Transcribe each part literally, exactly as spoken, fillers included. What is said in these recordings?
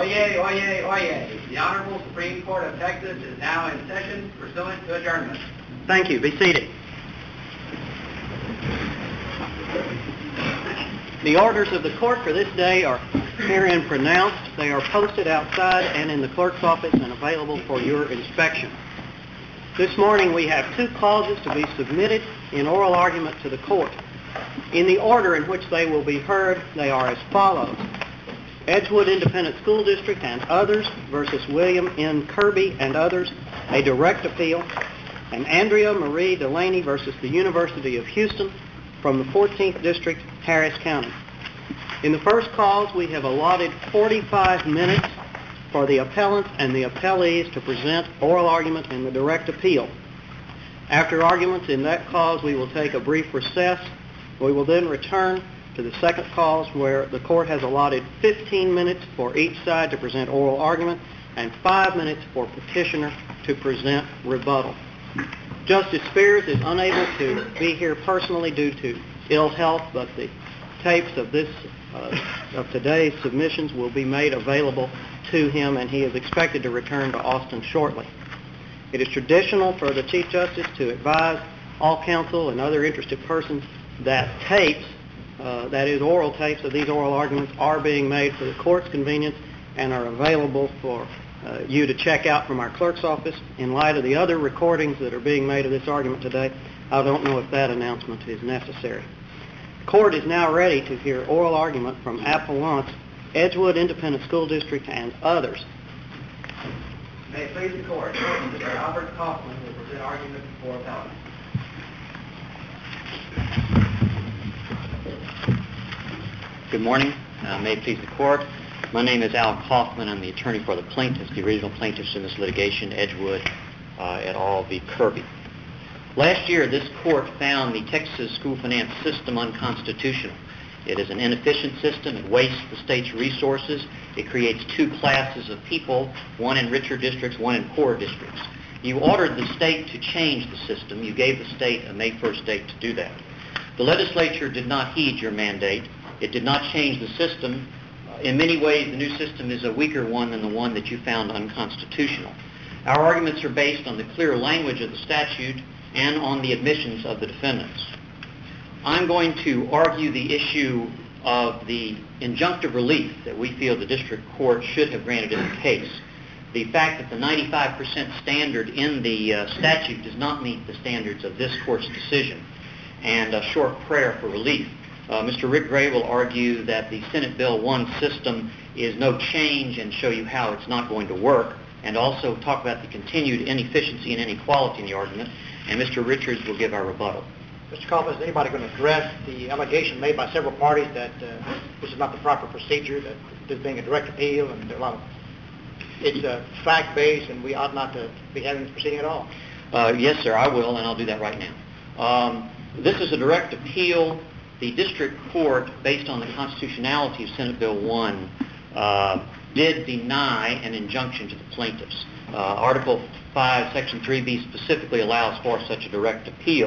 Oyez, oyez, oyez. The Honorable Supreme Court of Texas is now in session pursuant to adjournment. Thank you. Be seated. The orders of the court for this day are herein pronounced. They are posted outside and in the clerk's office and available for your inspection. This morning we have two causes to be submitted in oral argument to the court. In the order in which they will be heard, they are as follows. Edgewood Independent School District and others versus William N. Kirby and others, a direct appeal, and Andrea Marie Delaney versus the University of Houston from the fourteenth District, Harris County. In the first cause, we have allotted forty-five minutes for the appellants and the appellees to present oral argument in the direct appeal. After arguments in that cause, we will take a brief recess. We will then return to the second cause, where the court has allotted fifteen minutes for each side to present oral argument and five minutes for petitioner to present rebuttal. Justice Spears is unable to be here personally due to ill health, but the tapes of this uh, of today's submissions will be made available to him, and he is expected to return to Austin shortly. It is traditional for the Chief Justice to advise all counsel and other interested persons that tapes, uh, that is oral tapes of these oral arguments, are being made for the court's convenience and are available for uh, you to check out from our clerk's office. In light of the other recordings that are being made of this argument today, I don't know if that announcement is necessary. The court is now ready to hear oral argument from appellants, Edgewood Independent School District and others. May it please the court, Mister Albert Kaufman will present argument before appellants. Good morning. Uh, may it please the court. My name is Al Kaufman. I'm the attorney for the plaintiffs, the original plaintiffs in this litigation, Edgewood uh, et al. V. Kirby. Last year, this court found the Texas school finance system unconstitutional. It is an inefficient system. It wastes the state's resources. It creates two classes of people, one in richer districts, one in poorer districts. You ordered the state to change the system. You gave the state a May first date to do that. The legislature did not heed your mandate. It did not change the system. Uh, in many ways, the new system is a weaker one than the one that you found unconstitutional. Our arguments are based on the clear language of the statute and on the admissions of the defendants. I'm going to argue the issue of the injunctive relief that we feel the district court should have granted in the case. The fact that the ninety-five percent standard in the uh, statute does not meet the standards of this court's decision, and a short prayer for relief. Uh, Mister Rick Gray will argue that the Senate Bill one system is no change and show you how it's not going to work, and also talk about the continued inefficiency and inequality in the argument, and Mister Richards will give our rebuttal. Mister Kaufman, is anybody going to address the allegation made by several parties that uh, this is not the proper procedure, that this being a direct appeal, and there are a lot of, it's uh, fact-based, and we ought not to be having this proceeding at all? Uh, yes, sir, I will, and I'll do that right now. Um, this is a direct appeal. The district court, based on the constitutionality of Senate Bill one, uh, did deny an injunction to the plaintiffs. Uh, Article five, Section three B specifically allows for such a direct appeal.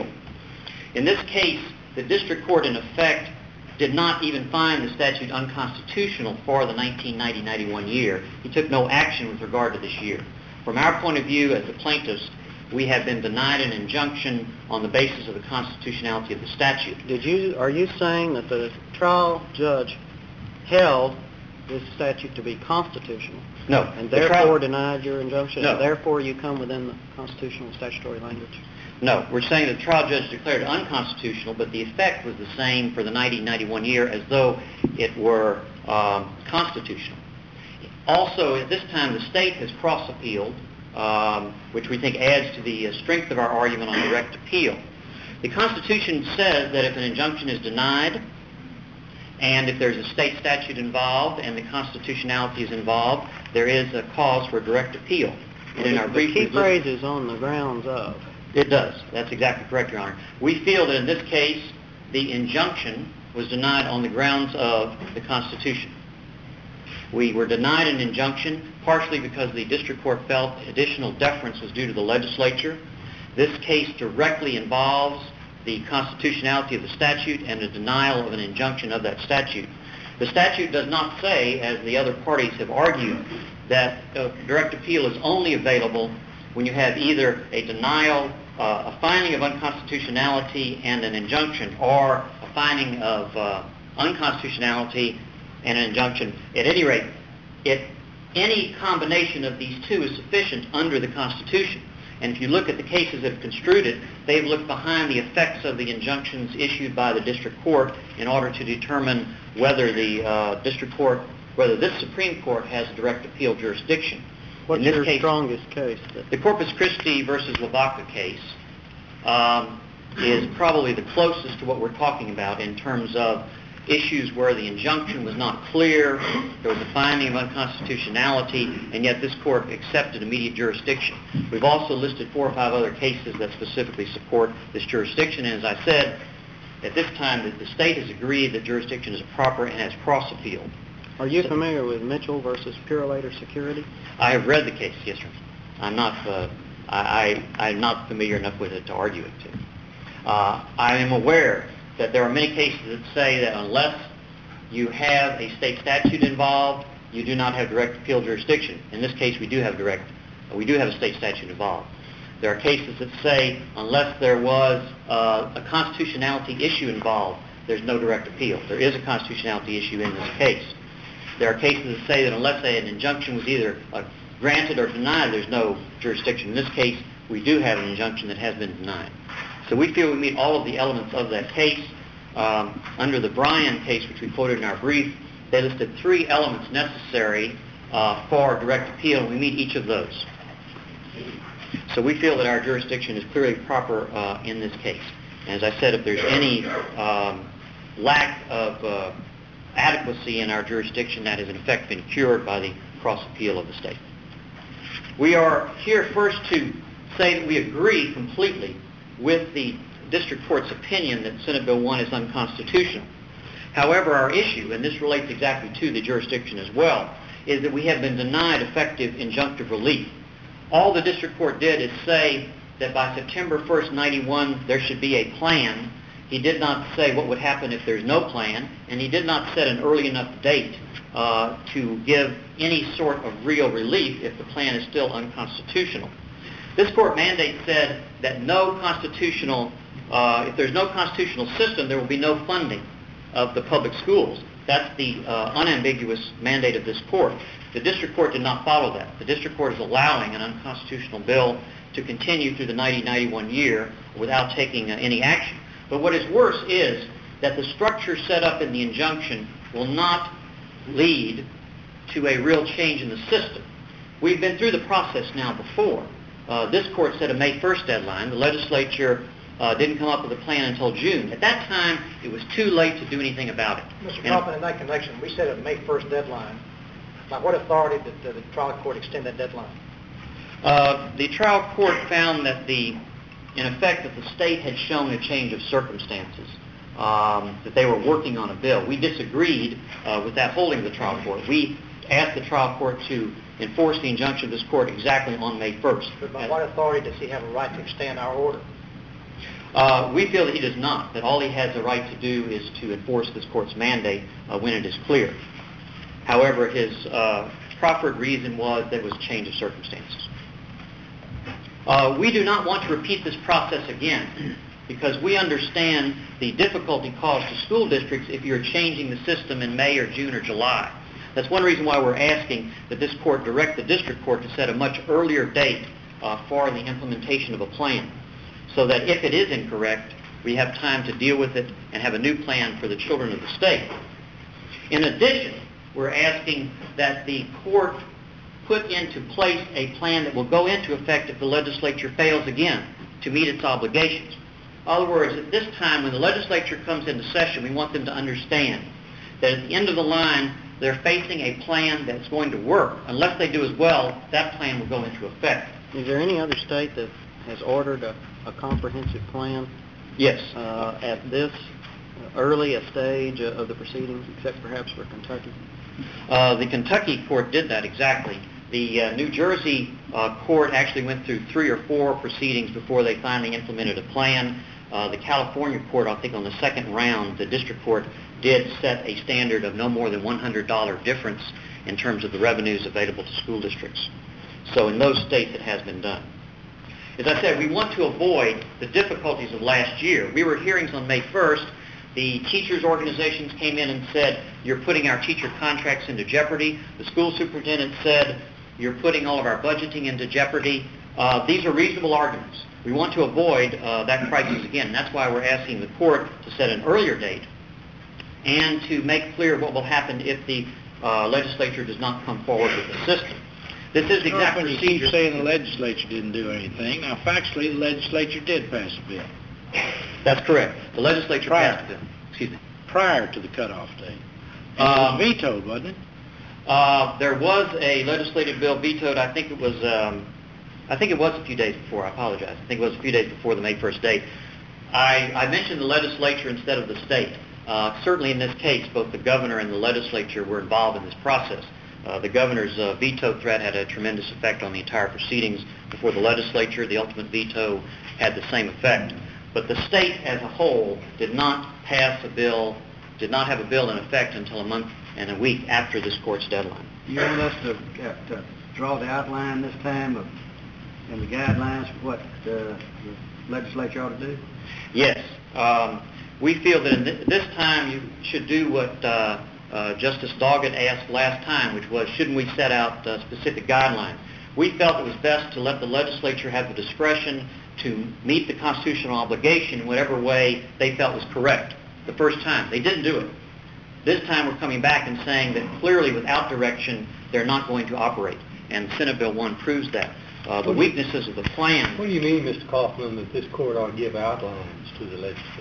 In this case, the district court, in effect, did not even find the statute unconstitutional for the nineteen ninety ninety-one year. He took no action with regard to this year. From our point of view as the plaintiffs, we have been denied an injunction on the basis of the constitutionality of the statute. Did you? Are you saying that the trial judge held this statute to be constitutional? No. And the therefore trial, denied your injunction? No. And therefore you come within the constitutional statutory language? No. We're saying the trial judge declared it unconstitutional, but the effect was the same for the nineteen ninety-one year as though it were um, constitutional. Also, at this time, the state has cross-appealed, Um, which we think adds to the uh, strength of our argument on direct appeal. The Constitution says that if an injunction is denied, and if there's a state statute involved and the constitutionality is involved, there is a cause for direct appeal. And in our brief, the key phrase is on the grounds of. It does. That's exactly correct, Your Honor. We feel that in this case, the injunction was denied on the grounds of the Constitution. We were denied an injunction partially because the district court felt additional deference was due to the legislature. This case directly involves the constitutionality of the statute and the denial of an injunction of that statute. The statute does not say, as the other parties have argued, that uh, direct appeal is only available when you have either a denial, uh, a finding of unconstitutionality and an injunction, or a finding of uh, unconstitutionality and an injunction. At any rate, it, any combination of these two is sufficient under the Constitution. And if you look at the cases that have construed it, they've looked behind the effects of the injunctions issued by the district court in order to determine whether the uh, district court, whether this Supreme Court has direct appeal jurisdiction. What's in this your case, strongest case? The Corpus Christi versus Lavaca case um, is probably the closest to what we're talking about in terms of issues where the injunction was not clear, there was a finding of unconstitutionality, and yet this court accepted immediate jurisdiction. We've also listed four or five other cases that specifically support this jurisdiction, and as I said, at this time the, the state has agreed that jurisdiction is proper and has cross-appealed. Are you So, familiar with Mitchell versus Purolator Security? I have read the case, yes, sir. I'm not, uh, I, I, I'm not familiar enough with it to argue it to. Uh, I am aware that there are many cases that say that unless you have a state statute involved, you do not have direct appeal jurisdiction. In this case, we do have direct, we do have a state statute involved. There are cases that say unless there was uh, a constitutionality issue involved, there's no direct appeal. There is a constitutionality issue in this case. There are cases that say that unless an injunction was either uh, granted or denied, there's no jurisdiction. In this case, we do have an injunction that has been denied. So we feel we meet all of the elements of that case. Um, under the Bryan case, which we quoted in our brief, they listed three elements necessary uh, for direct appeal, and we meet each of those. So we feel that our jurisdiction is clearly proper uh, in this case. And as I said, if there's any um, lack of uh, adequacy in our jurisdiction, that has in effect been cured by the cross-appeal of the state. We are here first to say that we agree completely with the district court's opinion that Senate Bill one is unconstitutional. However, our issue, and this relates exactly to the jurisdiction as well, is that we have been denied effective injunctive relief. All the district court did is say that by September first, ninety-one, there should be a plan. He did not say what would happen if there's no plan, and he did not set an early enough date uh, to give any sort of real relief if the plan is still unconstitutional. This court mandate said that no constitutional, uh, if there's no constitutional system, there will be no funding of the public schools. That's the uh, unambiguous mandate of this court. The district court did not follow that. The district court is allowing an unconstitutional bill to continue through the nineteen ninety-one year without taking uh, any action. But what is worse is that the structure set up in the injunction will not lead to a real change in the system. We've been through the process now before. Uh, this court set a May first deadline. The legislature uh, didn't come up with a plan until June. At that time, it was too late to do anything about it. Mister And- Kaufman, in that connection, we set a May first deadline. By what authority did the, the trial court extend that deadline? Uh, the trial court found that the, in effect, that the state had shown a change of circumstances, um, that they were working on a bill. We disagreed uh, with that holding of the trial court. We asked the trial court to enforce the injunction of this court exactly on May first. But by what authority does he have a right to extend our order? Uh, we feel that he does not, that all he has a right to do is to enforce this court's mandate uh, when it is clear. However, his uh, proffered reason was that it was a change of circumstances. Uh, we do not want to repeat this process again because we understand the difficulty caused to school districts if you're changing the system in May or June or July. That's one reason why we're asking that this court direct the district court to set a much earlier date uh, for the implementation of a plan, so that if it is incorrect, we have time to deal with it and have a new plan for the children of the state. In addition, we're asking that the court put into place a plan that will go into effect if the legislature fails again to meet its obligations. In other words, at this time, when the legislature comes into session, we want them to understand that at the end of the line, they're facing a plan that's going to work. Unless they do as well, that plan will go into effect. Is there any other state that has ordered a, a comprehensive plan Yes. uh, at this early a stage of the proceedings, except perhaps for Kentucky? Uh, the Kentucky court did that exactly. The uh, New Jersey uh, court actually went through three or four proceedings before they finally implemented a plan. Uh, the California court, I think on the second round, the district court did set a standard of no more than one hundred dollars difference in terms of the revenues available to school districts. So in those states it has been done. As I said, we want to avoid the difficulties of last year. We were hearings on May first. The teachers' organizations came in and said, you're putting our teacher contracts into jeopardy. The school superintendent said, you're putting all of our budgeting into jeopardy. Uh, these are reasonable arguments. We want to avoid uh, that crisis again. That's why we're asking the court to set an earlier date and to make clear what will happen if the uh, legislature does not come forward with the system. This is the exact You procedure. keep saying the legislature didn't do anything. Now, factually, the legislature did pass a bill That's correct. The legislature Prior. passed a bill. Excuse me. prior to the cutoff date. And Um, it was vetoed, wasn't it? Uh, there was a legislative bill vetoed. I think it was. Um, I think it was a few days before. I apologize. I think it was a few days before the May first date. I, I mentioned the legislature instead of the state. Uh, certainly, in this case, both the governor and the legislature were involved in this process. Uh, the governor's uh, veto threat had a tremendous effect on the entire proceedings before the legislature. The ultimate veto had the same effect. But the state as a whole did not pass a bill, did not have a bill in effect until a month and a week after this court's deadline. You want us to, uh, to draw the outline this time of, and the guidelines for what uh, the legislature ought to do? Yes. Um, we feel that in th- this time you should do what uh, uh, Justice Doggett asked last time, which was, shouldn't we set out uh, specific guidelines? We felt it was best to let the legislature have the discretion to meet the constitutional obligation in whatever way they felt was correct the first time. They didn't do it. This time we're coming back and saying that clearly without direction they're not going to operate, and Senate Bill one proves that. Uh, the weaknesses of the plan... What do you mean, Mister Kaufman, that this court ought to give outlines to the legislature?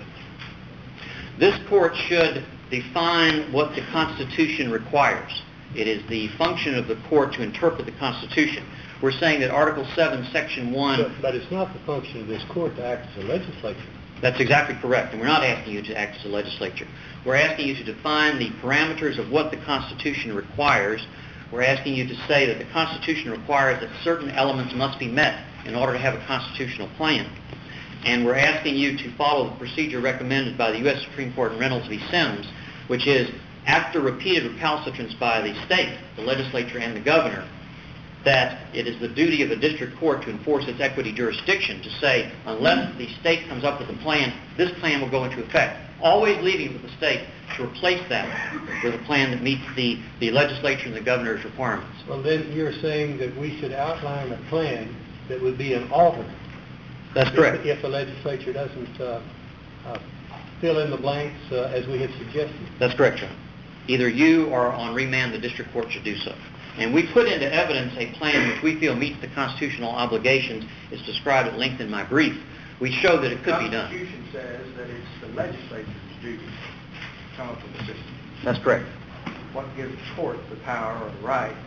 This court should define what the Constitution requires. It is the function of the court to interpret the Constitution. We're saying that Article seven, Section one... But, but it's not the function of this court to act as a legislature. That's exactly correct, and we're not asking you to act as a legislature. We're asking you to define the parameters of what the Constitution requires. We're asking you to say that the Constitution requires that certain elements must be met in order to have a constitutional plan. And we're asking you to follow the procedure recommended by the U S Supreme Court in Reynolds v. Sims, which is, after repeated recalcitrance by the state, the legislature, and the governor, that it is the duty of a district court to enforce its equity jurisdiction to say, unless the state comes up with a plan, this plan will go into effect. Always leaving with the state to replace that with a plan that meets the, the legislature and the governor's requirements. Well, then you're saying that we should outline a plan that would be an alternate. That's correct. If, if the legislature doesn't uh, uh, fill in the blanks uh, as we have suggested. That's correct, John. Either you or on remand the district court should do so. And we put into evidence a plan which we feel meets the constitutional obligations. It's described at length in my brief. We show that it could be done. The Constitution says that it's the legislature's duty to come up with a system. That's correct. What gives the court the power or the right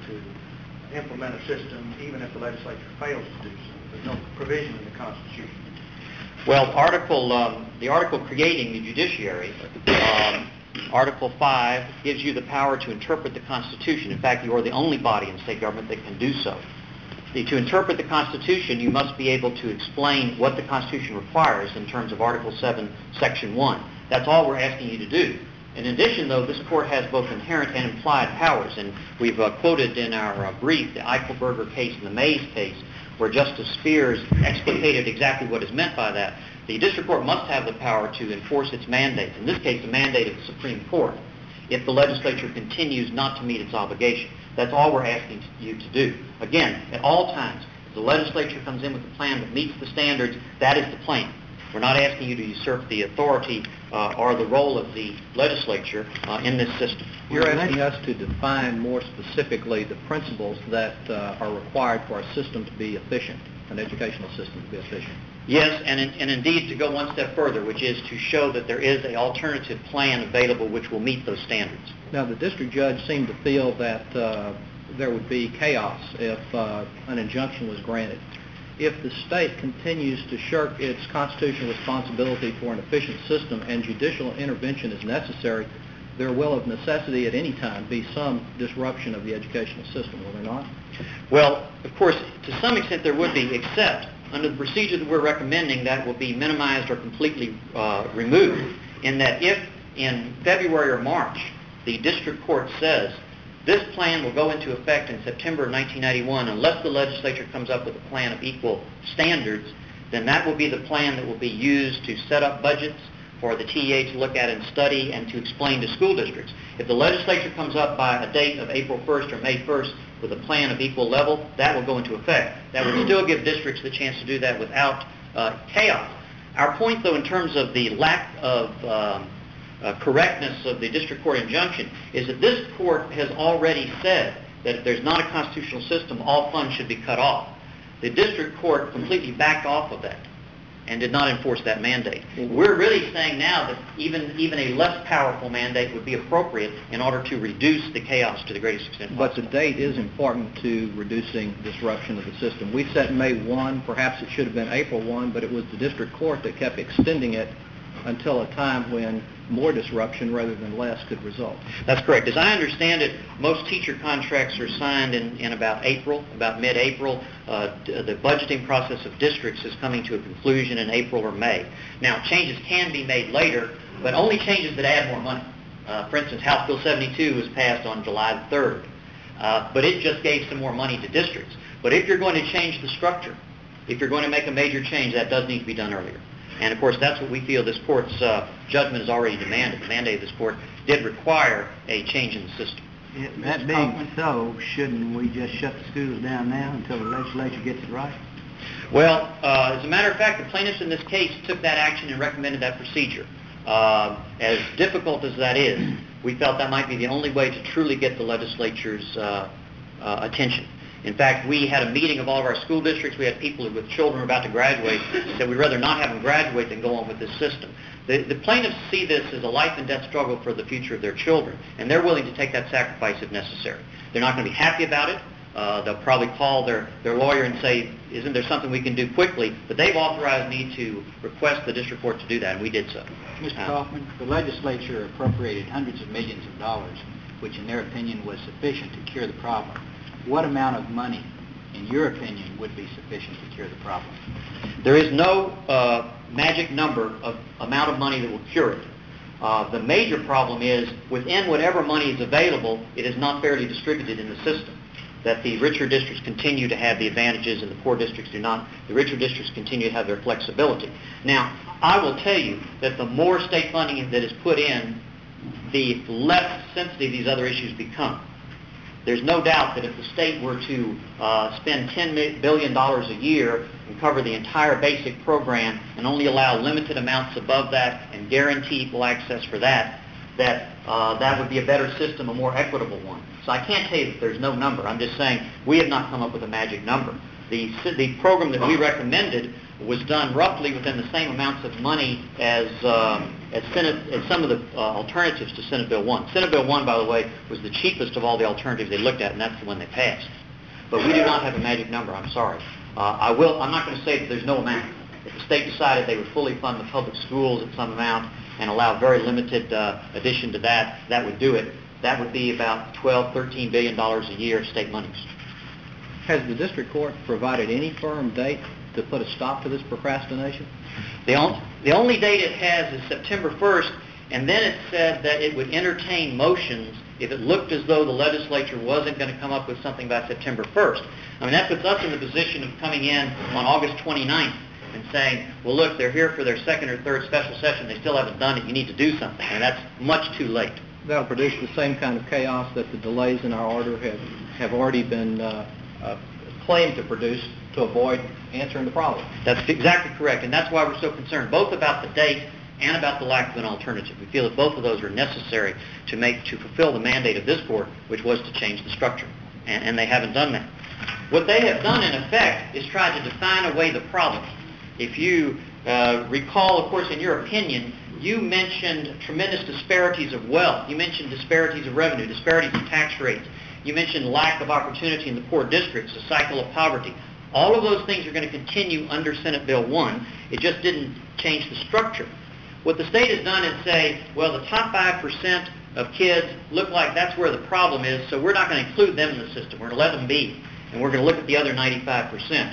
to implement a system even if the legislature fails to do so? There's no provision in the Constitution. Well, article um, the article creating the judiciary, um, Article five, gives you the power to interpret the Constitution. In fact, you are the only body in state government that can do so. The, to interpret the Constitution, you must be able to explain what the Constitution requires in terms of Article seven, Section one. That's all we're asking you to do. In addition, though, this court has both inherent and implied powers, and we've uh, quoted in our uh, brief the Eichelberger case and the Mays case, where Justice Spears explicated exactly what is meant by that. The district court must have the power to enforce its mandates, in this case the mandate of the Supreme Court, if the legislature continues not to meet its obligation. That's all we're asking you to do. Again, at all times, if the legislature comes in with a plan that meets the standards, that is the plan. We're not asking you to usurp the authority uh, or the role of the legislature uh, in this system. You're asking us to define more specifically the principles that uh, are required for a system to be efficient, an educational system to be efficient. Yes, and, in, and indeed to go one step further, which is to show that there is an alternative plan available which will meet those standards. Now, the district judge seemed to feel that uh, there would be chaos if uh, an injunction was granted. If the state continues to shirk its constitutional responsibility for an efficient system and judicial intervention is necessary, there will of necessity at any time be some disruption of the educational system, will there not? Well, of course, to some extent there would be, except under the procedure that we're recommending, that will be minimized or completely uh, removed, in that if in February or March the district court says this plan will go into effect in September of nineteen ninety-one unless the legislature comes up with a plan of equal standards, then that will be the plan that will be used to set up budgets for the T E A to look at and study and to explain to school districts. If the legislature comes up by a date of April first or May first with a plan of equal level, that will go into effect. That would still give districts the chance to do that without uh, chaos. Our point, though, in terms of the lack of um, uh, correctness of the district court injunction is that this court has already said that if there's not a constitutional system, all funds should be cut off. The district court completely backed off of that and did not enforce that mandate. We're really saying now that even even a less powerful mandate would be appropriate in order to reduce the chaos to the greatest extent possible. But the date is important to reducing disruption of the system. We set May first, perhaps it should have been April first, but it was the district court that kept extending it until a time when more disruption rather than less could result. That's correct. As I understand it, most teacher contracts are signed in, in about April, about mid-April. Uh, d- the budgeting process of districts is coming to a conclusion in April or May. Now, changes can be made later, but only changes that add more money. Uh, for instance, House Bill seventy-two was passed on July the third, uh, but it just gave some more money to districts. But if you're going to change the structure, if you're going to make a major change, that does need to be done earlier. And, of course, that's what we feel this court's uh, judgment has already demanded. The mandate of this court did require a change in the system. It, that being so, shouldn't we just shut the schools down now until the legislature gets it right? Well, uh, as a matter of fact, the plaintiffs in this case took that action and recommended that procedure. Uh, as difficult as that is, we felt that might be the only way to truly get the legislature's uh, uh, attention. In fact, we had a meeting of all of our school districts. We had people with children about to graduate said we'd rather not have them graduate than go on with this system. The, the plaintiffs see this as a life and death struggle for the future of their children, and they're willing to take that sacrifice if necessary. They're not going to be happy about it. Uh, they'll probably call their, their lawyer and say, isn't there something we can do quickly? But they've authorized me to request the district court to do that, and we did so. Mister Uh, Kaufman, the legislature appropriated hundreds of millions of dollars, which in their opinion was sufficient to cure the problem. What amount of money, in your opinion, would be sufficient to cure the problem? There is no uh, magic number of amount of money that will cure it. Uh, the major problem is within whatever money is available, it is not fairly distributed in the system. That the richer districts continue to have the advantages and the poor districts do not. The richer districts continue to have their flexibility. Now, I will tell you that the more state funding that is put in, the less sensitive these other issues become. There's no doubt that if the state were to uh, spend ten billion dollars a year and cover the entire basic program and only allow limited amounts above that and guarantee equal access for that, that uh, that would be a better system, a more equitable one. So I can't tell you that there's no number. I'm just saying we have not come up with a magic number. The, the program that we recommended was done roughly within the same amounts of money as, um, as, Senate, as some of the uh, alternatives to Senate Bill one. Senate Bill one, by the way, was the cheapest of all the alternatives they looked at, and that's the one they passed. But we do not have a magic number. I'm sorry. Uh, I will. I'm not going to say that there's no amount. If the state decided they would fully fund the public schools at some amount and allow very limited uh, addition to that, that would do it. That would be about twelve, thirteen billion dollars a year of state monies. Has the district court provided any firm date to put a stop to this procrastination? The, on, the only date it has is September first, and then it said that it would entertain motions if it looked as though the legislature wasn't going to come up with something by September first. I mean, that puts us in the position of coming in on August twenty-ninth and saying, well, look, they're here for their second or third special session. They still haven't done it. You need to do something. And that's much too late. That'll produce the same kind of chaos that the delays in our order have, have already been uh, uh, claimed to produce to avoid answering the problem. That's exactly correct, and that's why we're so concerned, both about the date and about the lack of an alternative. We feel that both of those are necessary to make to fulfill the mandate of this court, which was to change the structure, and, and they haven't done that. What they have done, in effect, is try to define away the problem. If you uh, recall, of course, in your opinion, you mentioned tremendous disparities of wealth. You mentioned disparities of revenue, disparities in tax rates. You mentioned lack of opportunity in the poor districts, a cycle of poverty. All of those things are going to continue under Senate Bill one. It just didn't change the structure. What the state has done is say, well, the top five percent of kids look like that's where the problem is, so we're not going to include them in the system. We're going to let them be, and we're going to look at the other ninety-five percent.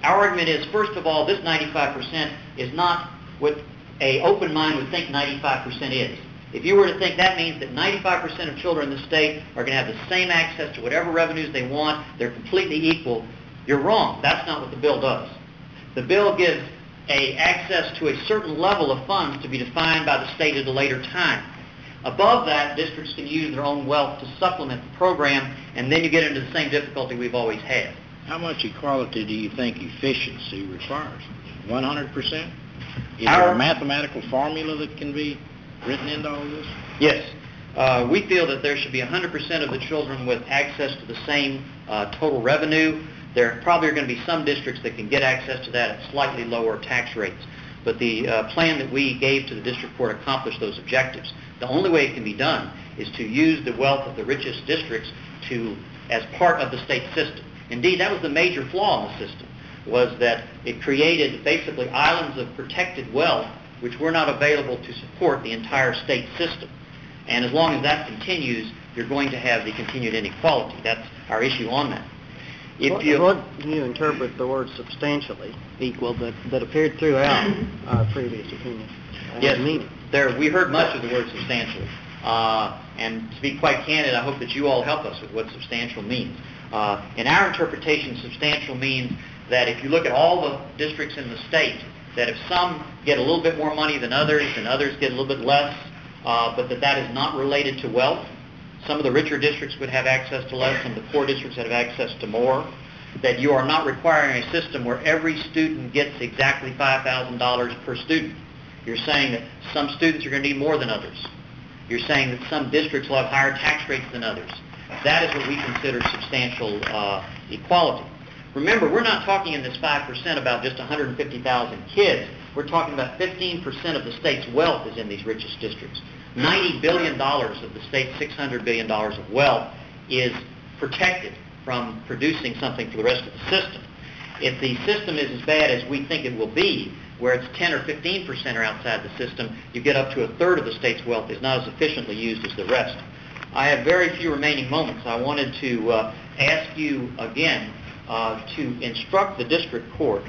Our argument is, first of all, this ninety-five percent is not what a open mind would think ninety-five percent is. If you were to think that means that ninety-five percent of children in the state are going to have the same access to whatever revenues they want, they're completely equal, you're wrong. That's not what the bill does. The bill gives a access to a certain level of funds to be defined by the state at a later time. Above that, districts can use their own wealth to supplement the program, and then you get into the same difficulty we've always had. How much equality do you think efficiency requires? one hundred percent? Is Our- there a mathematical formula that can be written into all this? Yes. Uh, we feel that there should be one hundred percent of the children with access to the same uh, total revenue. There probably are going to be some districts that can get access to that at slightly lower tax rates. But the uh, plan that we gave to the district court accomplished those objectives. The only way it can be done is to use the wealth of the richest districts to, as part of the state system. Indeed, that was the major flaw in the system, was that it created basically islands of protected wealth which were not available to support the entire state system. And as long as that continues, you're going to have the continued inequality. That's our issue on that. If What, you, what do you interpret the word substantially equal that, that appeared throughout our previous opinion? As yes, meaning? there, we heard much of the word substantially. Uh, and to be quite candid, I hope that you all help us with what substantial means. Uh, in our interpretation, substantial means that if you look at all the districts in the state, that if some get a little bit more money than others and others get a little bit less, uh, but that that is not related to wealth. Some of the richer districts would have access to less, some of the poor districts would have access to more. That you are not requiring a system where every student gets exactly five thousand dollars per student. You're saying that some students are going to need more than others. You're saying that some districts will have higher tax rates than others. That is what we consider substantial uh, equality. Remember, we're not talking in this five percent about just one hundred fifty thousand kids. We're talking about fifteen percent of the state's wealth is in these richest districts. ninety billion dollars of the state's six hundred billion dollars of wealth is protected from producing something for the rest of the system. If the system is as bad as we think it will be, where it's ten or fifteen percent are outside the system, you get up to a third of the state's wealth is not as efficiently used as the rest. I have very few remaining moments. I wanted to uh, ask you again uh, to instruct the district court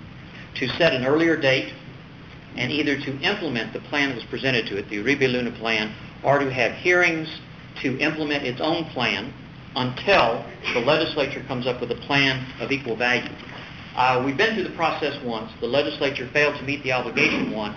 to set an earlier date and either to implement the plan that was presented to it, the Uribe Luna plan, or to have hearings to implement its own plan until the legislature comes up with a plan of equal value. Uh, we've been through the process once. The legislature failed to meet the obligation once.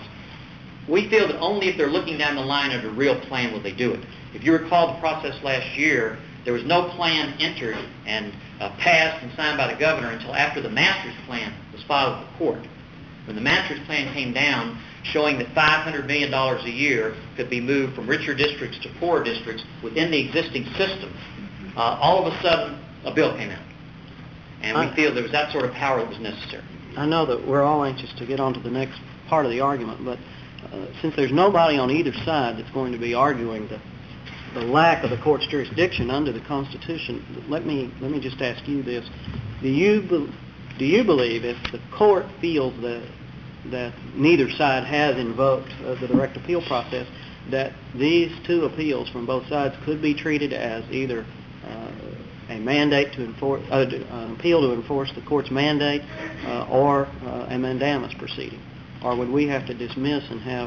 We feel that only if they're looking down the line at a real plan will they do it. If you recall the process last year, there was no plan entered and uh, passed and signed by the governor until after the master's plan was filed with the court. When the master's plan came down, showing that five hundred million dollars a year could be moved from richer districts to poorer districts within the existing system, uh, all of a sudden a bill came out. And we I- feel there was that sort of power that was necessary. I know that we're all anxious to get on to the next part of the argument, but uh, since there's nobody on either side that's going to be arguing the, the lack of the court's jurisdiction under the Constitution, let me let me just ask you this: Do you be, do you believe if the court feels that that neither side has invoked uh, the direct appeal process, that these two appeals from both sides could be treated as either uh, a mandate to enforce, uh, an appeal to enforce the court's mandate, uh, or uh, a mandamus proceeding? Or would we have to dismiss and have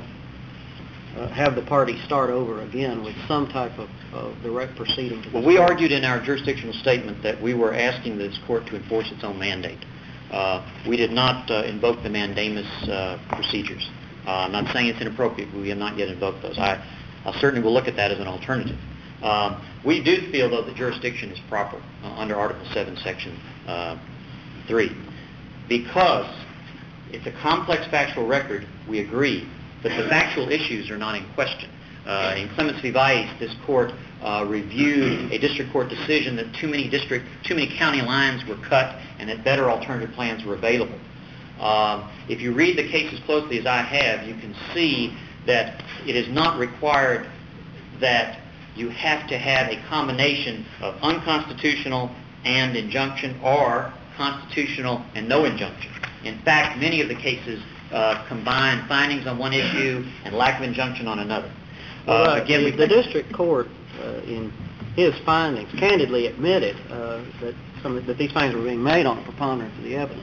uh, have the party start over again with some type of, of direct proceeding? To Well, we argued in our jurisdictional statement that we were asking this court to enforce its own mandate. Uh, we did not uh, invoke the mandamus uh, procedures. Uh, I'm not saying it's inappropriate, but we have not yet invoked those. I, I certainly will look at that as an alternative. Um, we do feel, though, that jurisdiction is proper uh, under Article seven, Section uh, three, because it's a complex factual record, we agree, but the factual issues are not in question. Uh, in Clements v. Vice, this court uh, reviewed a district court decision that too many district, too many county lines were cut and that better alternative plans were available. Um, if you read the case as closely as I have, you can see that it is not required that you have to have a combination of unconstitutional and injunction or constitutional and no injunction. In fact, many of the cases uh, combine findings on one issue and lack of injunction on another. Well, Uh, again, the, we the think- district court, uh, in his findings, candidly admitted uh, that some that these findings were being made on a preponderance of the evidence.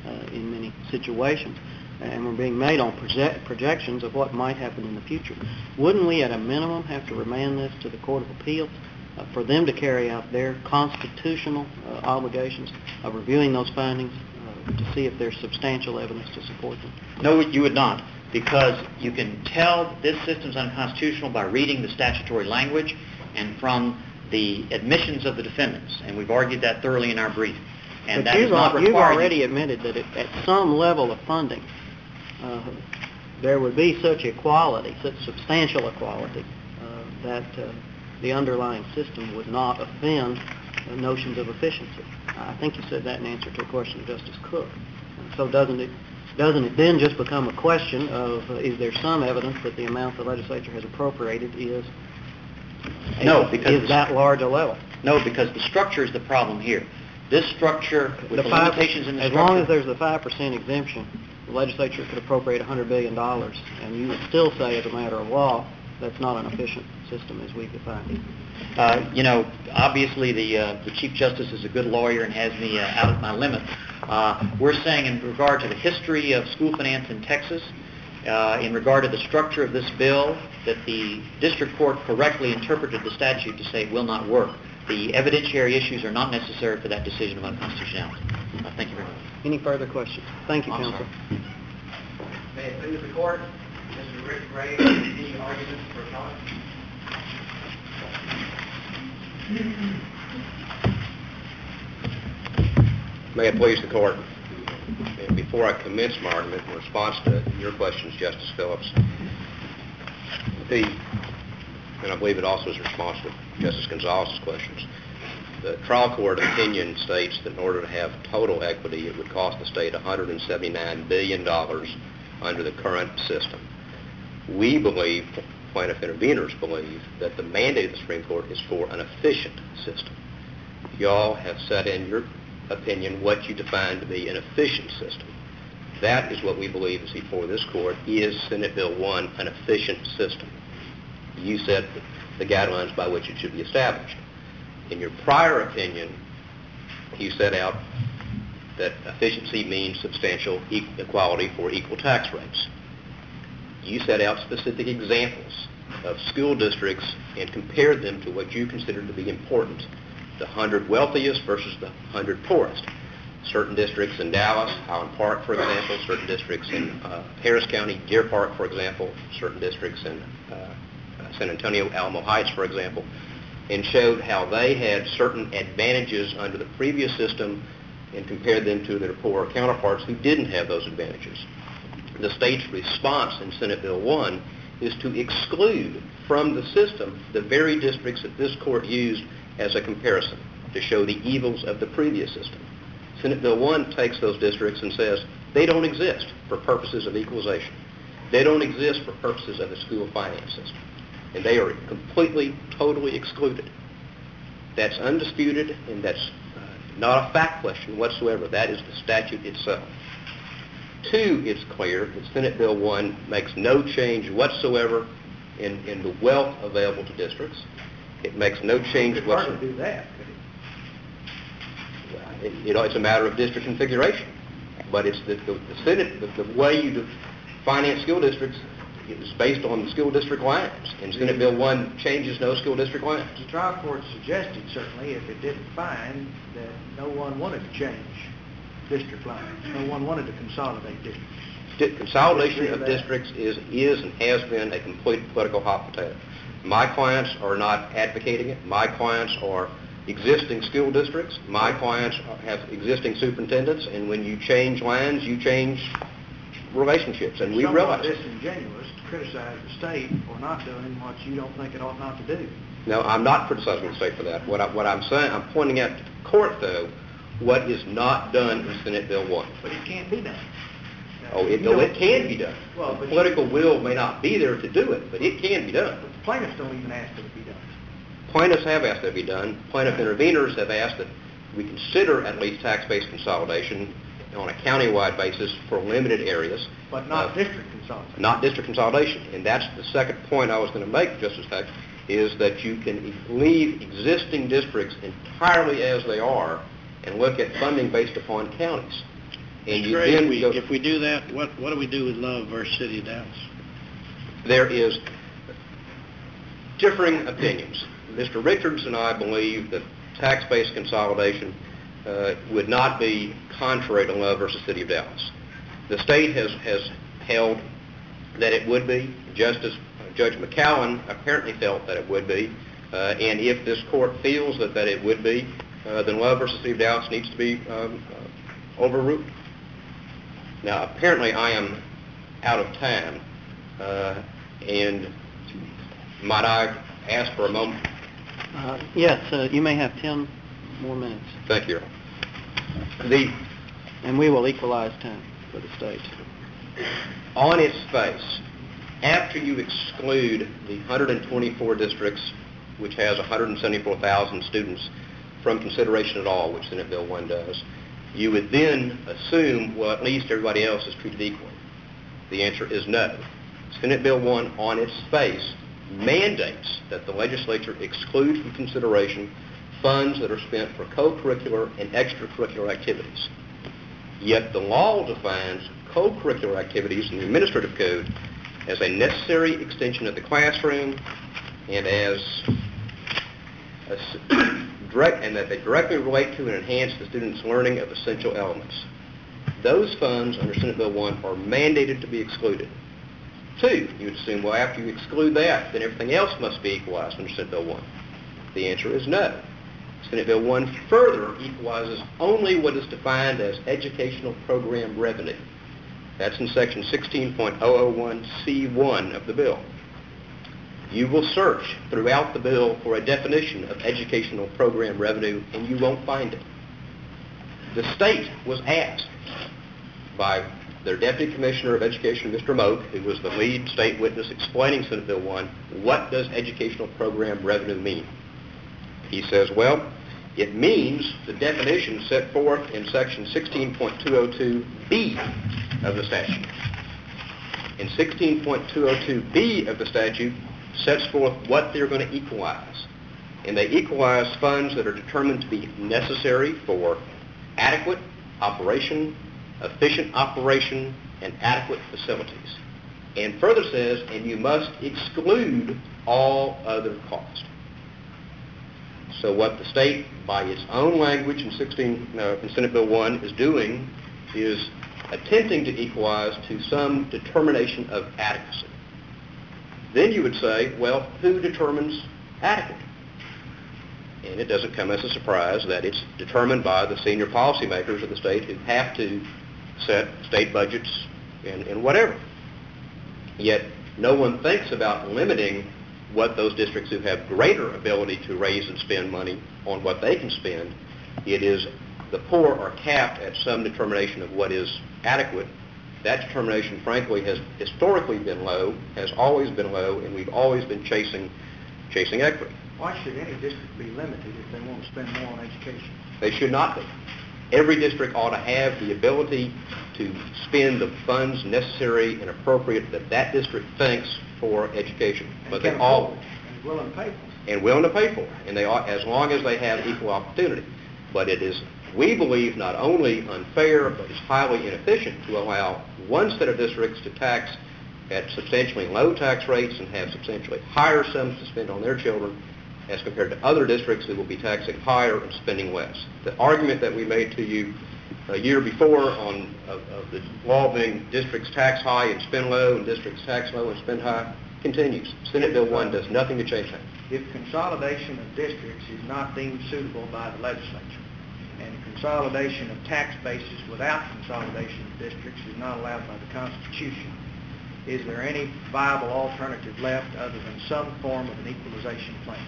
uh, in many situations, and we're being made on proje- projections of what might happen in the future. Wouldn't we, at a minimum, have to remand this to the Court of Appeals uh, for them to carry out their constitutional uh, obligations of reviewing those findings uh, to see if there's substantial evidence to support them? No, you would not, because you can tell this system's unconstitutional by reading the statutory language and from the admissions of the defendants, and we've argued that thoroughly in our brief. And but that you've, is not al- you've required. already admitted that it, at some level of funding, uh, there would be such equality, such substantial equality, uh, that uh, the underlying system would not offend uh, notions of efficiency. I think you said that in answer to a question of Justice Cook. And so doesn't it doesn't it then just become a question of uh, is there some evidence that the amount the legislature has appropriated is No, because is the- that large a level? No, because the structure is the problem here. This structure, with the, The five- limitations in the as structure... long as there's the five percent exemption, the legislature could appropriate one hundred billion dollars, and you would still say, as a matter of law, that's not an efficient system as we define it. Uh, you know, obviously the, uh, the Chief Justice is a good lawyer and has me uh, out of my limit. Uh, we're saying in regard to the history of school finance in Texas, uh, in regard to the structure of this bill, that the district court correctly interpreted the statute to say it will not work. The evidentiary issues are not necessary for that decision of unconstitutionality. Uh, thank you very much. Any further questions? Thank you, I'm counsel. sorry. May it please the court, Mister Rick Gray, any arguments for comment? May it please the court, before I commence my argument in response to your questions, Justice Phillips, the, and I believe it also is a response to Justice Gonzalez's questions, the trial court opinion states that in order to have total equity, it would cost the state one hundred seventy-nine billion dollars under the current system. We believe, plaintiff interveners believe, that the mandate of the Supreme Court is for an efficient system. Y'all have said in your opinion what you define to be an efficient system. That is what we believe is before this court. Is Senate Bill one an efficient system? You said the guidelines by which it should be established. In your prior opinion, you set out that efficiency means substantial equality for equal tax rates. You set out specific examples of school districts and compared them to what you considered to be important, the one hundred wealthiest versus the one hundred poorest. Certain districts in Dallas, Highland Park, for example, certain districts in uh, Harris County, Deer Park, for example, certain districts in uh, San Antonio, Alamo Heights, for example, and showed how they had certain advantages under the previous system and compared them to their poorer counterparts who didn't have those advantages. The state's response in Senate Bill one is to exclude from the system the very districts that this court used as a comparison to show the evils of the previous system. Senate Bill one takes those districts and says they don't exist for purposes of equalization. They don't exist for purposes of the school finance system. And they are completely, totally excluded. That's undisputed, and that's uh, not a fact question whatsoever. That is the statute itself. Two, it's clear that Senate Bill one makes no change whatsoever in, in the wealth available to districts. It makes no change You could hardly whatsoever. do that, could it? It, you know, it's a matter of district configuration. But it's the, the, the Senate, the, the way you do finance school districts is based on the school district lines. And Senate Bill one changes no school district lines. The trial court suggested, certainly, if it didn't find that no one wanted to change district lines, no one wanted to consolidate districts. Di- Consolidation Agree of with that. districts is, is and has been a complete political hot potato. My clients are not advocating it. My clients are existing school districts. My clients are- have existing superintendents, and when you change lines, you change relationships, and we Somewhat realize it. disingenuous to criticize the state for not doing what you don't think it ought not to do. No, I'm not criticizing the state for that. What, I, what I'm saying, I'm pointing out to the court, though, what is not done in Senate Bill one. But it can't be done. Oh, it, You oh, don't- it can be done. Well, The but political you- will may not be there to do it, but it can be done. But the plaintiffs don't even ask that it be done. Plaintiffs have asked that it be done. Plaintiff interveners have asked that we consider at least tax-based consolidation on a county-wide basis for limited areas. But not Uh, district consolidation. Not district consolidation. And that's the second point I was going to make, Justice Heck, is that you can leave existing districts entirely as they are and look at funding based upon counties. and Mister you Gray, then if we, go... if we do that, what, what do we do with Love versus City of Dallas? There is differing opinions. Mister Richards and I believe that tax-based consolidation uh, would not be contrary to Love versus City of Dallas. The state has, has held that it would be. Justice uh, Judge McCowan apparently felt that it would be. Uh, and if this court feels that, that it would be, uh, then Love versus City of Dallas needs to be um, uh, overruled. Now, apparently I am out of time. Uh, and might I ask for a moment? Uh, yes, uh, you may have ten more minutes. Thank you. The, And we will equalize time for the state. on its face, after you exclude the one hundred twenty-four districts, which has one hundred seventy-four thousand students, from consideration at all, which Senate Bill one does, you would then assume, well, at least everybody else is treated equally. The answer is no. Senate Bill one, on its face, mandates that the legislature exclude from consideration funds that are spent for co-curricular and extracurricular activities. Yet the law defines co-curricular activities in the Administrative Code as a necessary extension of the classroom and as a, direct, and that they directly relate to and enhance the student's learning of essential elements. Those funds under Senate Bill one are mandated to be excluded. Two, you would assume, well, after you exclude that, then everything else must be equalized under Senate Bill one. The answer is no. Senate Bill one further equalizes only what is defined as educational program revenue. That's in Section sixteen point oh oh one C one of the bill. You will search throughout the bill for a definition of educational program revenue, and you won't find it. The state was asked by their Deputy Commissioner of Education, Mister Moak, who was the lead state witness explaining Senate Bill one, what does educational program revenue mean? He says, well, it means the definition set forth in Section sixteen point two oh two B of the statute. And sixteen point two oh two B of the statute sets forth what they're going to equalize. And they equalize funds that are determined to be necessary for adequate operation, efficient operation, and adequate facilities. And further says, and you must exclude all other costs. So what the state, by its own language in, sixteen, no, in Senate Bill one, is doing is attempting to equalize to some determination of adequacy. Then you would say, well, who determines adequate? And it doesn't come as a surprise that it's determined by the senior policymakers of the state who have to set state budgets and, and whatever. Yet no one thinks about limiting what those districts who have greater ability to raise and spend money on what they can spend. It is the poor are capped at some determination of what is adequate. That determination, frankly, has historically been low, has always been low, and we've always been chasing chasing equity. Why should any district be limited if they want to spend more on education? They should not be. Every district ought to have the ability to spend the funds necessary and appropriate that that district thinks for education. And But they can all afford, and willing to pay for it. and willing to pay for it, and they ought, as long as they have equal opportunity. But it is, we believe, not only unfair, but it's highly inefficient to allow one set of districts to tax at substantially low tax rates and have substantially higher sums to spend on their children as compared to other districts who will be taxing higher and spending less. The argument that we made to you a year before on of, of the law being districts tax high and spend low and districts tax low and spend high continues. Senate Bill one does nothing to change that. If consolidation of districts is not deemed suitable by the legislature, and consolidation of tax bases without consolidation of districts is not allowed by the Constitution, is there any viable alternative left other than some form of an equalization plan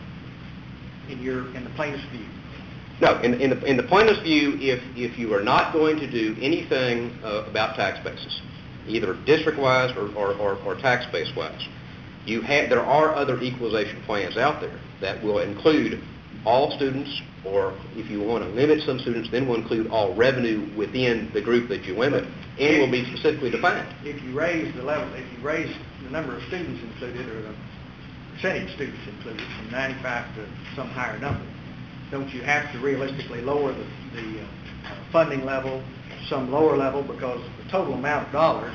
in your in the plaintiff's view? No, in, in, the, in the plaintiff's view, if, if you are not going to do anything uh, about tax bases, either district-wise or, or, or, or tax base-wise, you have, there are other equalization plans out there that will include all students, or if you want to limit some students, then will include all revenue within the group that you limit, and will be specifically defined. If you raise the level, if you raise the number of students included, or the percentage of students included, from ninety-five to some higher number, don't you have to realistically lower the, the uh, funding level some lower level because the total amount of dollars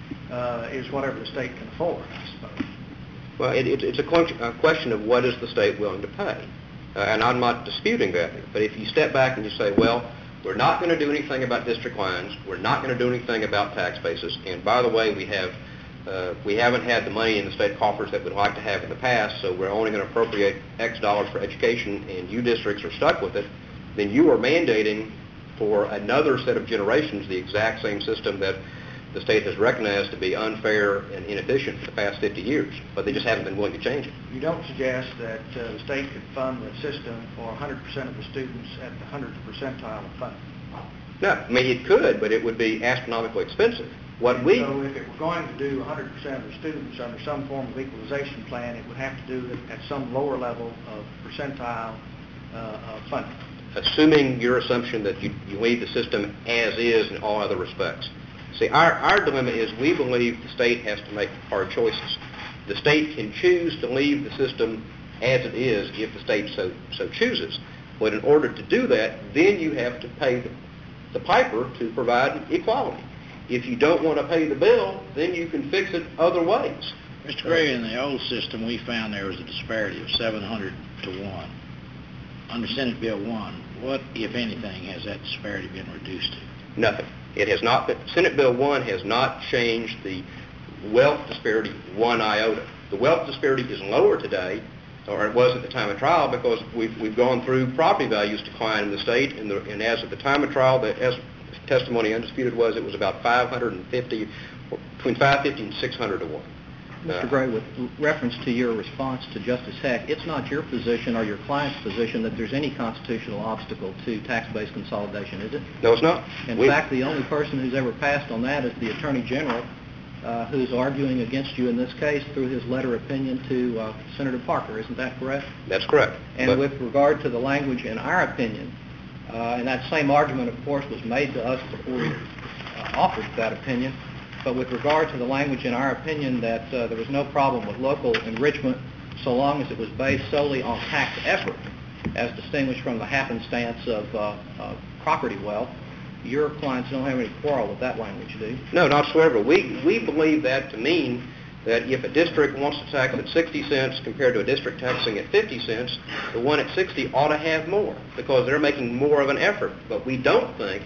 uh, is whatever the state can afford, I suppose. Well, it, it, it's a question, a question of what is the state willing to pay. Uh, and I'm not disputing that. But if you step back and you say, well, we're not going to do anything about district lines, we're not going to do anything about tax basis, and by the way, we have uh, we haven't had the money in the state coffers that we'd like to have in the past, so we're only going to appropriate X dollars for education, and you districts are stuck with it, then you are mandating for another set of generations the exact same system that the state has recognized to be unfair and inefficient for the past fifty years, but they just haven't been willing to change it. You don't suggest that uh, the state could fund the system for one hundred percent of the students at the hundredth percentile of funding? No, I mean, it could, but it would be astronomically expensive. What and we so if it were going to do one hundred percent of the students under some form of equalization plan, it would have to do it at some lower level of percentile uh, of funding. Assuming your assumption that you, you leave the system as is in all other respects. See, our, our dilemma is we believe the state has to make hard choices. The state can choose to leave the system as it is if the state so, so chooses. But in order to do that, then you have to pay the, the piper to provide equality. If you don't want to pay the bill, then you can fix it other ways. Mister Gray, in the old system, we found there was a disparity of seven hundred to one. Under Senate Bill one, what, if anything, has that disparity been reduced to? Nothing. It has not been, Senate Bill one has not changed the wealth disparity one iota. The wealth disparity is lower today, or it was at the time of trial, because we've, we've gone through property values decline in the state, and, the, and as of the time of trial, the as testimony undisputed was it was about five hundred fifty, between five hundred fifty and six hundred to one. Mister Gray, with reference to your response to Justice Heck, it's not your position or your client's position that there's any constitutional obstacle to tax-based consolidation, is it? No, it's not. In we, fact, the only person who's ever passed on that is the Attorney General, uh, who's arguing against you in this case through his letter opinion to uh, Senator Parker. Isn't that correct? That's correct. And but, with regard to the language in our opinion, uh, and that same argument, of course, was made to us before we uh, offered that opinion, but with regard to the language in our opinion that uh, there was no problem with local enrichment so long as it was based solely on tax effort, as distinguished from the happenstance of uh, uh, property wealth, your clients don't have any quarrel with that language, do you? No, not whatsoever. We, we believe that to mean that if a district wants to tax at sixty cents compared to a district taxing at fifty cents, the one at sixty ought to have more because they're making more of an effort. But we don't think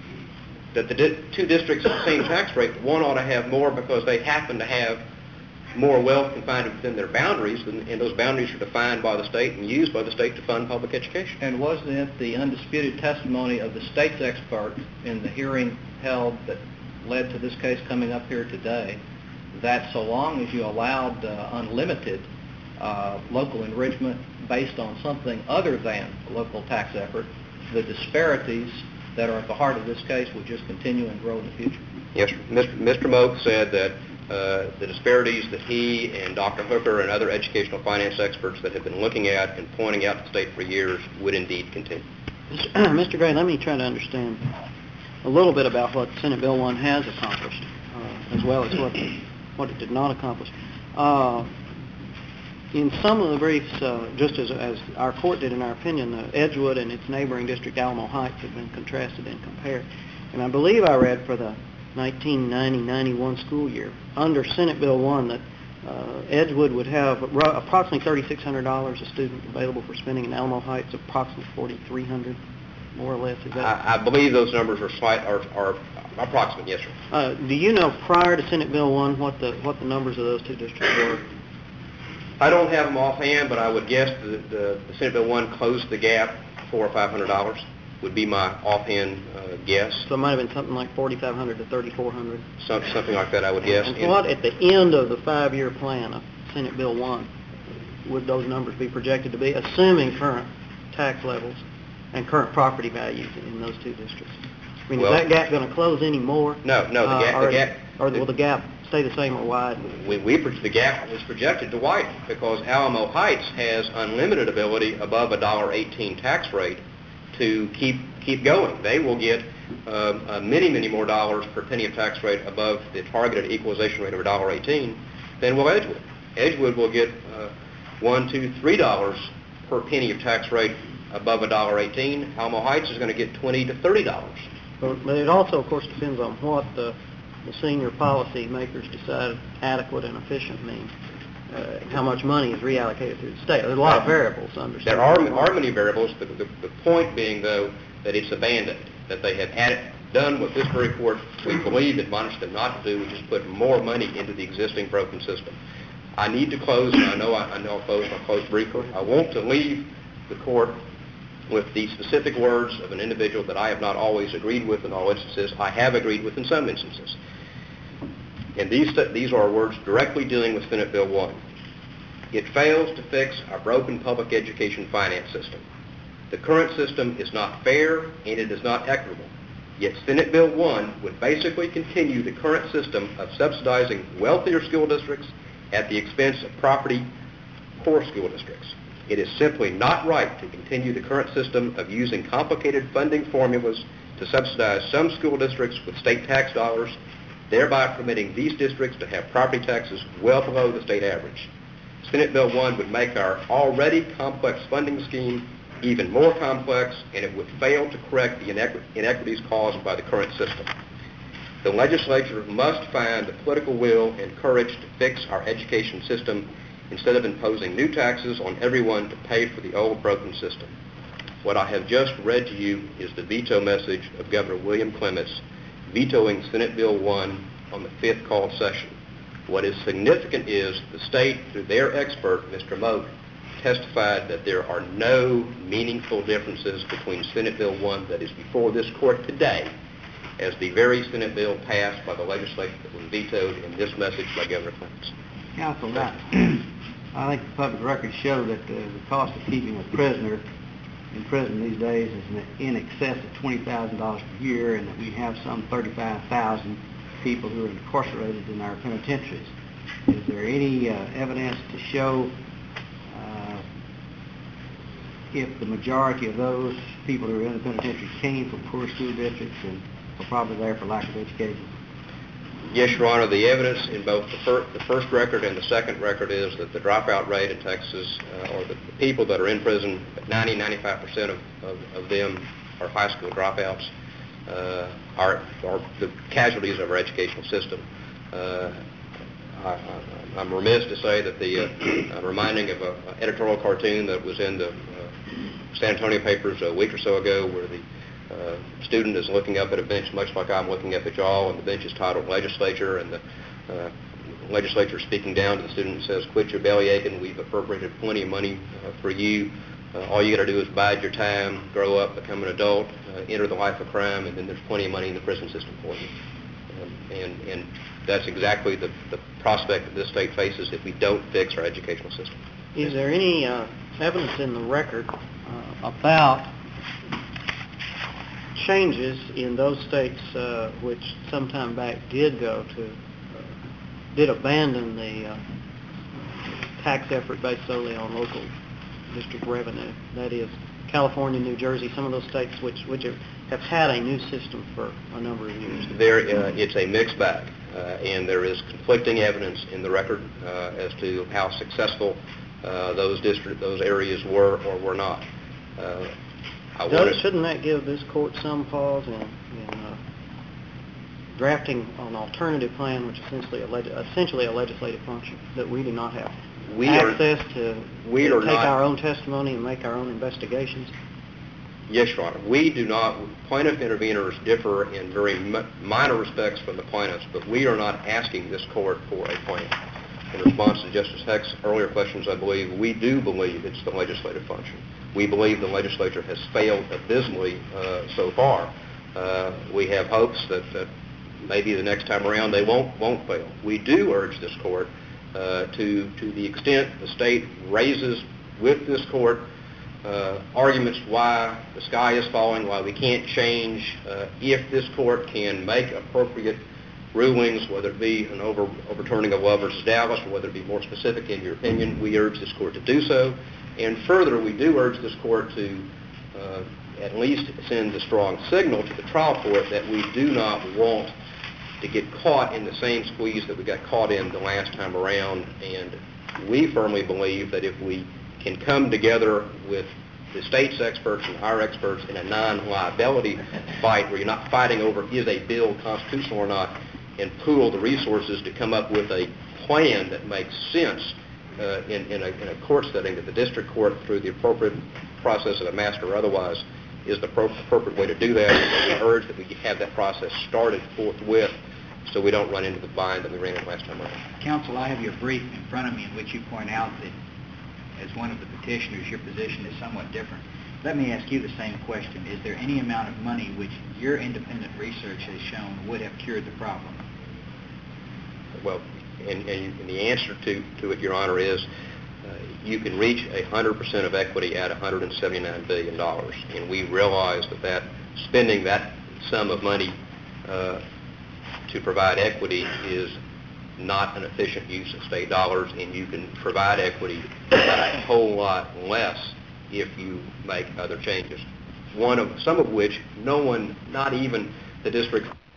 that the di- two districts at the same tax rate, one ought to have more because they happen to have more wealth confined within their boundaries, and, and those boundaries are defined by the state and used by the state to fund public education. And wasn't it the undisputed testimony of the state's expert in the hearing held that led to this case coming up here today that so long as you allowed uh, unlimited uh, local enrichment based on something other than local tax effort, the disparities that are at the heart of this case would just continue and grow in the future? Yes, sir. Mister Mister Moak said that uh, the disparities that he and Doctor Hooker and other educational finance experts that have been looking at and pointing out to the state for years would indeed continue. Mister Gray, let me try to understand a little bit about what Senate Bill one has accomplished, uh, as well as what what it did not accomplish. Uh, in some of the briefs, uh, just as, as our court did in our opinion, uh, Edgewood and its neighboring district, Alamo Heights, have been contrasted and compared. And I believe I read for the nineteen ninety ninety-one school year, under Senate Bill one, that uh, Edgewood would have ro- approximately thirty-six hundred dollars a student available for spending, in Alamo Heights approximately forty-three hundred dollars, more or less. Is that? I, I believe those numbers are slight, are, are approximate, yes, sir. Uh, do you know prior to Senate Bill one what the what the numbers of those two districts were? I don't have them offhand, but I would guess that the, the Senate Bill one closed the gap four or five hundred dollars would be my offhand uh, guess. So it might have been something like forty-five hundred to thirty-four hundred. Some, something like that, I would guess. And, and what at the end of the five-year plan of Senate Bill one would those numbers be projected to be, assuming current tax levels and current property values in those two districts? I mean, Well, is that gap going to close any more? No, no, the, uh, gap, or, the gap. Or will the gap stay the same or widen? We, we, the gap is projected to widen because Alamo Heights has unlimited ability above a one dollar eighteen tax rate to keep keep going. They will get um, uh, many, many more dollars per penny of tax rate above the targeted equalization rate of one dollar eighteen than will Edgewood. Edgewood will get uh, one, two, three dollars per penny of tax rate above one dollar eighteen. Alamo Heights is going to get twenty to thirty dollars But, but it also, of course, depends on what the, the senior policy makers decide adequate and efficient means. Uh, how much money is reallocated to the state. There's a lot of variables to understand. There are, are many variables, but the, the point being, though, that it's a Band-Aid, that they have added, done what this very court, we believe, admonished them not to do, which is put more money into the existing broken system. I need to close, and I know I, I know I'll close, I'll close briefly. I want to leave the court with the specific words of an individual that I have not always agreed with in all instances. I have agreed with in some instances. And these, these are words directly dealing with Senate Bill one. It fails to fix our broken public education finance system. The current system is not fair and it is not equitable. Yet Senate Bill one would basically continue the current system of subsidizing wealthier school districts at the expense of property poor school districts. It is simply not right to continue the current system of using complicated funding formulas to subsidize some school districts with state tax dollars, thereby permitting these districts to have property taxes well below the state average. Senate Bill one would make our already complex funding scheme even more complex, and it would fail to correct the inequ- inequities caused by the current system. The legislature must find the political will and courage to fix our education system instead of imposing new taxes on everyone to pay for the old broken system. What I have just read to you is the veto message of Governor William Clements vetoing Senate Bill one on the fifth called session. What is significant is the state, through their expert, Mister Moak, testified that there are no meaningful differences between Senate Bill one that is before this court today as the very Senate bill passed by the legislature that was vetoed in this message by Governor Clements. Counsel, that, I think the public records show that uh, the cost of keeping a prisoner in prison these days is in excess of twenty thousand dollars per year, and that we have some thirty-five thousand people who are incarcerated in our penitentiaries. Is there any uh, evidence to show uh, if the majority of those people who are in the penitentiary came from poor school districts and were probably there for lack of education? Yes, Your Honor. The evidence in both the, fir- the first record and the second record is that the dropout rate in Texas, uh, or the, the people that are in prison, ninety, ninety-five percent of, of, of them are high school dropouts, uh, are, are the casualties of our educational system. Uh, I, I, I'm remiss to say that the uh, uh, reminding of an editorial cartoon that was in the uh, San Antonio papers a week or so ago, where the Uh, student is looking up at a bench much like I'm looking up at y'all, and the bench is titled Legislature, and the uh, legislature speaking down to the student says, "Quit your belly aching, we've appropriated plenty of money uh, for you. Uh, all you got to do is bide your time, grow up, become an adult, uh, enter the life of crime, and then there's plenty of money in the prison system for you." Um, and, and that's exactly the, the prospect that this state faces if we don't fix our educational system. Is there any uh, evidence in the record uh, about changes in those states uh, which some time back did go to, uh, did abandon the uh, tax effort based solely on local district revenue? That is, California, New Jersey, some of those states which, which have, have had a new system for a number of years. There, uh, it's a mixed bag, uh, and there is conflicting evidence in the record uh, as to how successful uh, those district, those areas were or were not. Uh, I Does, shouldn't that give this court some pause in, in uh, drafting an alternative plan, which is essentially a, leg- essentially a legislative function, that we do not have we access are, to, we to are take not, our own testimony and make our own investigations? Yes, Your Honor. We do not, plaintiff interveners differ in very m- minor respects from the plaintiffs, but we are not asking this court for a plan. In response to Justice Heck's earlier questions, I believe we do believe it's the legislative function. We believe the legislature has failed abysmally uh, so far. Uh, we have hopes that, that maybe the next time around they won't won't fail. We do urge this court uh, to to the extent the state raises with this court uh, arguments why the sky is falling, why we can't change. Uh, if this court can make appropriate rulings, whether it be an over, overturning of Love versus Dallas, or whether it be more specific in your opinion, we urge this court to do so. And further, we do urge this court to uh, at least send a strong signal to the trial court that we do not want to get caught in the same squeeze that we got caught in the last time around. And we firmly believe that if we can come together with the state's experts and our experts in a non-liability fight where you're not fighting over is a bill constitutional or not, and pool the resources to come up with a plan that makes sense uh, in, in, a, in a court setting, that the district court, through the appropriate process of a master or otherwise, is the pro- appropriate way to do that. And we urge that we have that process started forthwith so we don't run into the bind that we ran into last time around. Counsel, I have your brief in front of me in which you point out that as one of the petitioners, your position is somewhat different. Let me ask you the same question. Is there any amount of money which your independent research has shown would have cured the problem? Well, and, and, and the answer to, to it, Your Honor, is uh, you can reach one hundred percent of equity at one hundred seventy-nine billion dollars. And we realize that, that spending that sum of money uh, to provide equity is not an efficient use of state dollars, and you can provide equity a whole lot less if you make other changes. One of some of which no one, not even the district